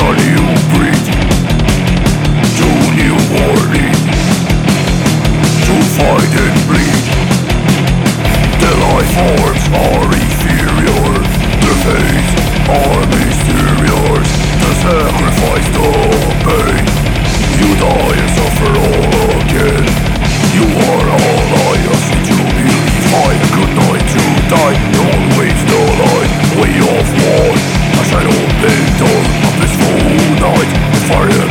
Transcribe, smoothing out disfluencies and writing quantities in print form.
a new breed, to new warning, to fight and bleed. The life forms are inferior, the fates are mysterious. The sacrifice, the pain, you die and suffer all again. You are all I ask you to believe. I could not to die, always the light, way of war. A shadow paint on a peaceful night, the fire